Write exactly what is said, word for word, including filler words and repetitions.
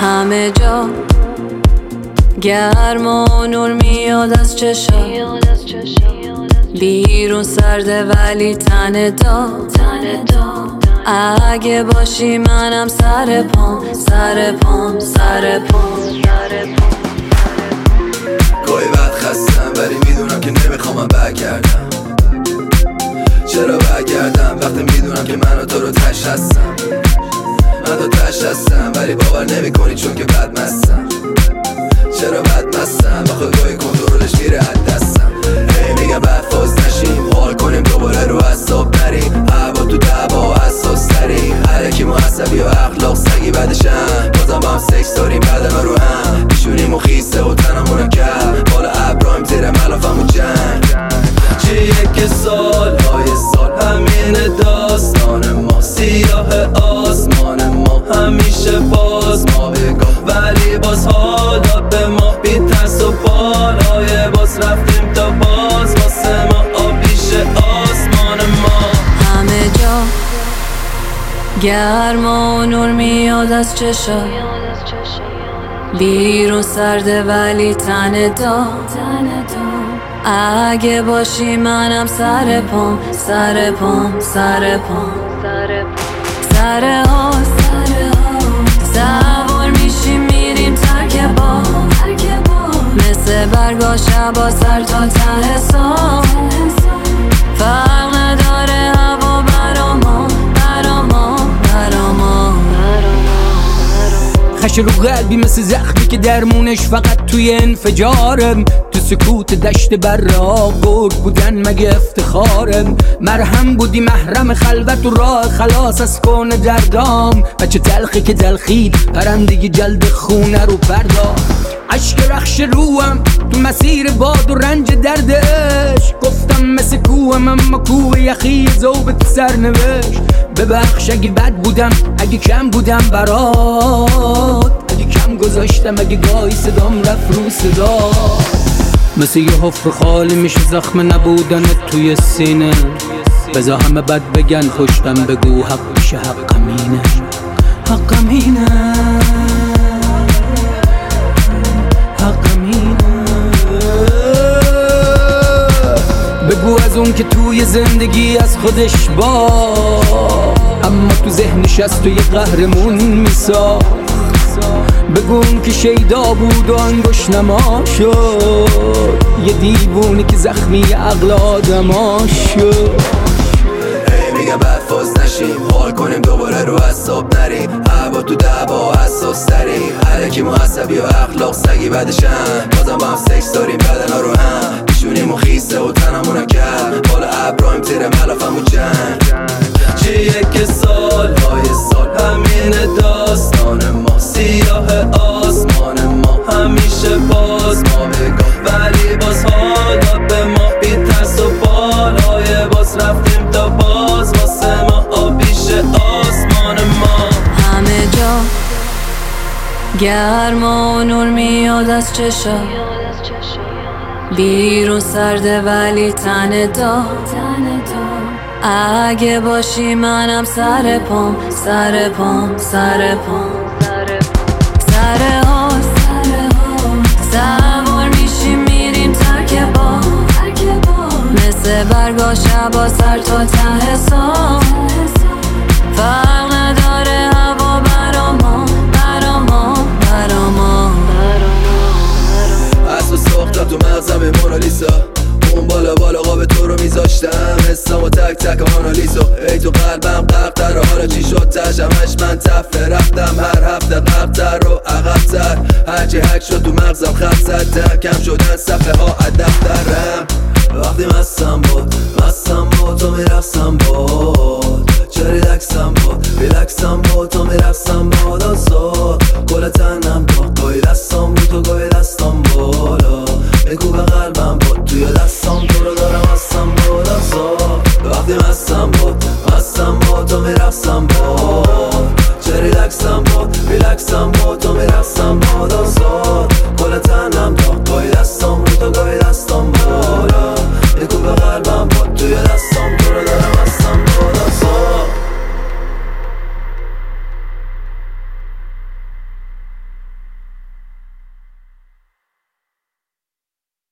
همه جا گرم و نور میاد از چشا، بیرون سرده ولی تن دا. اگه باشی منم سر پام سر پام سر پام. گاهی وقت خستم ولی میدونم که نمیخوام برگردم. چرا برگردم وقتی میدونم که من و تو رو تش هستم. من تو تش هستم ولی باور نمی کنی چون که بد مستم. چرا بد مستم آخه گاهی کنترلش میره از دستم. هی میگم بعد فاز نشیم، حال کنیم دوباره رو حساب نریم. هوا تو دعوا حساس تریم، هرکی معصبی و اخلاق سگی بعدشم. بازم با هم سکس داریم بدنا رو هم پیشونیم و خیسته و تنمونو کرد بالا ابراهیم زیر ملافم و جنگ. چیه که سال های سال همین داستان ما، سیاه آسمان ما همیشه باز ما بگاه، ولی باز حالا به ما بی ترس و بالای باز رفتیم تا باز واسه ما آبیش آسمان ما. همه جا گرم و نور میاد از چشا، بیرون سرده ولی تن دا. اگه باشی منم سر پام سر پام سر پام. سر ها سوار میشیم میریم ترک با، مثل برگا شبا سر تا ته سام. فرق نداره هوا برا ما برا ما برا ما. خش رو قلبی مثل زخمی که درمونش فقط توی انفجارم. تو سکوت دشت برا گرگ بودن مگه افتخارم. مرهم بودی محرم خلوت و راه خلاص از کون دردام. بچه تلخی که تلخید پرندگی جلد خونه رو پرداخت. عشق رخش روم تو مسیر باد و رنج دردش. گفتم مثل کوهم اما کوه یخی ذوبت سرنوشت. ببخش اگه بد بودم اگه کم بودم برات، اگه کم گذاشتم اگه گاهی صدام رفت رو صدا. مثل یه حفر خالی میشه زخم نبودنت توی سینه. بذار همه بد بگن پشتم بگو حق میشه حقم اینه حقم اینه حقم اینه. بگو از اون که توی زندگی از خودش با، اما تو ذهنش از تو یه قهرمون میساخت. بگو اون که شیدا بود و انگوش نما شد، یه دیوونی که زخمی عقل آدما شد. هی میگم بعد فاز نشیم، حال کنیم دوباره رو حساب نریم. هوا تو دعوا حساس تریم، هرکی معصبی و اخلاق سگی بعدشم. بازم با هم سکس داریم بدنا رو هم پیشونیم و خیسته و تنمونو کرد بالا ابراهیم زیر ملافم و جنگ. چیه که سال های سال همین داستان ما، سیاه آسمان ما همیشه باز ما بگاه، ولی باز حالا به ما بی ترس و بالای باز رفتیم تا باز واسه ما آبیش آسمان ما. همه جا گرم و نور میاد از چشا، بیرون سرده ولی تن دا. اگه باشی منم سر پام سر پام سر پام. سر ها سوار میشیم میریم ترک با، مثل برگا شبا سر تا ته سام. فرق نداره هوا برا ما برا ما برا ما. اصلا ساختم تو مغزم مونالیسا، اون بالا بالا قاب تو رو میذاشتم. حسام و تک تک آنالیزو ای تو قلبم قرقتر. حالا چی شد تشمش من تفه رفتم هر هفته قبتر و عقبتر. هرچی حک شد تو مغزم خط زدتر، کم شدن صفحه ها از دفترم. وقتی مستم بود مستم بود تو میرفتم بود، چه ریلکسم بود ریلکسم بود تو میرفتم بود. آزاد کل تنم بود، گاهی دستم بود و گاهی دستم بالا. بگو به قلبم بود توی دستم تو رو دارم هستم بود. آزاد وقتی مستم بود مستم بود تو میرفتم بود، چه ریلکسم بود ریلکسم بود تو میرفتم بود. آزاد کل تنم